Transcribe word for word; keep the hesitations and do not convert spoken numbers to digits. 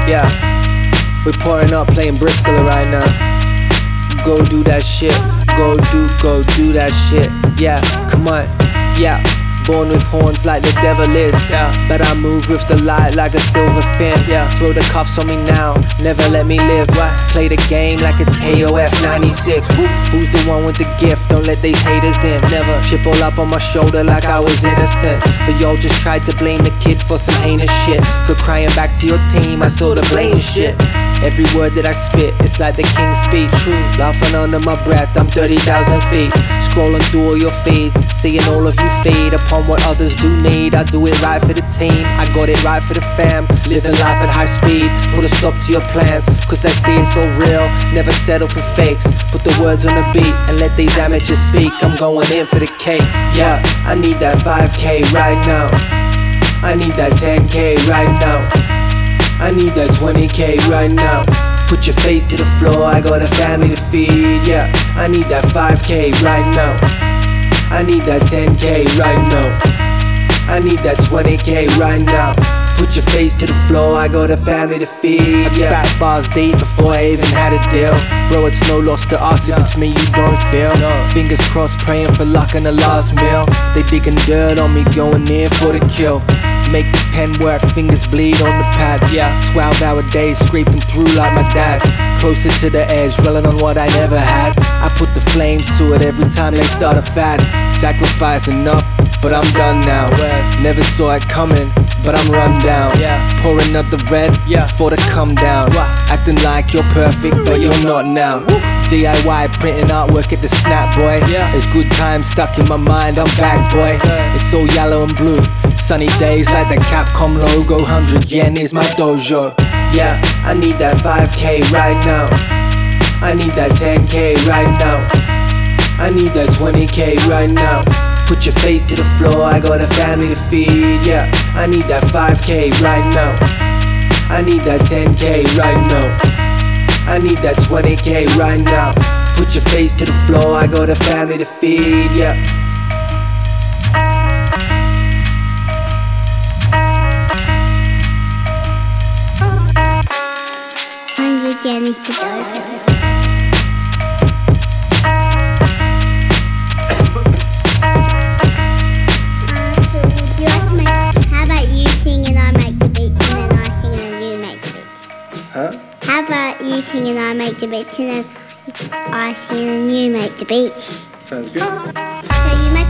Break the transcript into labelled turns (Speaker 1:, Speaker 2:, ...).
Speaker 1: Yeah, we're pouring up, playing Bristol right now. Go do that shit. Go do, go do that shit. Yeah, come on. Yeah. Born with horns like the devil is, yeah. But I move with the light like a silver fin, yeah. Throw the cuffs on me now, never let me live. What? Play the game like it's K O F ninety-six. Woo. Who's the one with the gift? Don't let these haters in. Never chip all up on my shoulder like I was innocent. But y'all just tried to blame the kid for some heinous shit. Good crying back to your team, I saw the blame shit. Every word that I spit, it's like the king's speech. True, laughing under my breath, I'm thirty thousand feet. Scrolling through all your feeds, seeing all of you feed upon what others do need. I do it right for the team, I got it right for the fam. Living life at high speed, put a stop to your plans, cause I see it's all real, never settle for fakes. Put the words on the beat and let these amateurs speak. I'm going in for the cake, yeah. I need that five K right now, I need that ten K right now, I need that twenty K right now. Put your face to the floor, I got a family to feed, yeah. I need that five K right now, I need that ten K right now, I need that twenty K right now. Put your face to the floor, I got a family to feed, yeah. I spat bars deep before I even had a deal. Bro, it's no loss to us if it's me you don't feel. Fingers crossed, praying for luck on the last meal. They digging dirt on me, going in for the kill. Make the pen work, fingers bleed on the pad, yeah. Twelve hour days, scraping through like my dad. Closer to the edge, dwelling on what I never had. I put the flames to it every time they start a fad. Sacrifice enough, but I'm done now. Never saw it coming, but I'm run down. Pouring up the red, yeah, for the come down. Acting like you're perfect, but you're not now. D I Y printing artwork at the Snap, boy. There's good times stuck in my mind, I'm back, boy. It's all yellow and blue, sunny days like the Capcom logo. Hundred yen is my dojo. Yeah, I need that five K right now, I need that ten K right now, I need that twenty K right now. Put your face to the floor, I got a family to feed, yeah. I need that five K right now, I need that ten K right now, I need that twenty K right now. Put your face to the floor, I got a family to feed, yeah.
Speaker 2: Yen is the dojo. How about you sing and I make the beats, and then I sing and then you make the beats?
Speaker 1: Huh?
Speaker 2: How about you sing and I make the beats, and then I sing and then you make the beats?
Speaker 1: Sounds good.
Speaker 2: So you make